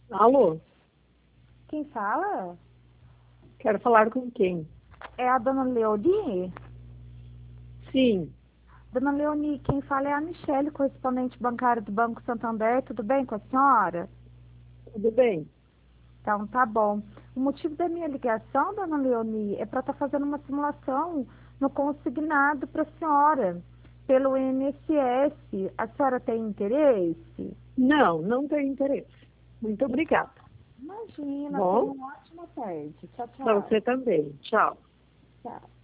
Alô, Quem fala? quero falar com quem? É a dona Leoni? Sim, Dona Leoni, quem fala é a Michele, correspondente bancária do Banco Santander. Tudo bem com a senhora? tudo bem. Então, tá bom. O motivo da minha ligação, dona Leoni, é para estar fazendo uma simulação no consignado para a senhora, pelo INSS. A senhora tem interesse? Não, não tenho interesse. Muito obrigada. Imagina, tenha Bom, uma ótima tarde. Tchau, para tchau. você também. Tchau. Tchau.